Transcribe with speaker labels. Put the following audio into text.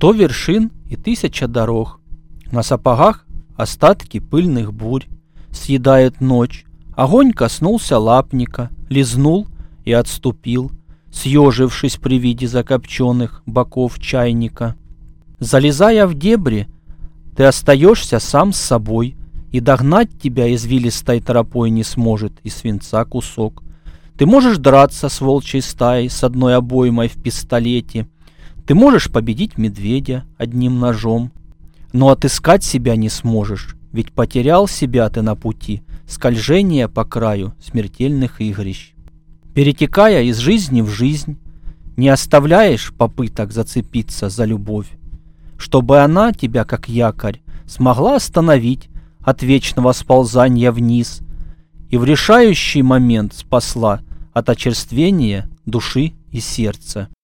Speaker 1: 100 вершин и 1000 дорог. На сапогах остатки пыльных бурь. Съедает ночь. Огонь коснулся лапника, лизнул и отступил, съежившись при виде закопченных боков чайника. Залезая в дебри, ты остаешься сам с собой, и догнать тебя извилистой тропой не сможет и свинца кусок. Ты можешь драться с волчьей стаей с одной обоймой в пистолете. Ты можешь победить медведя одним ножом, но отыскать себя не сможешь, ведь потерял себя ты на пути скольжения по краю смертельных игрищ. Перетекая из жизни в жизнь, не оставляешь попыток зацепиться за любовь, чтобы она тебя, как якорь, смогла остановить от вечного сползания вниз и в решающий момент спасла от очерствения души и сердца.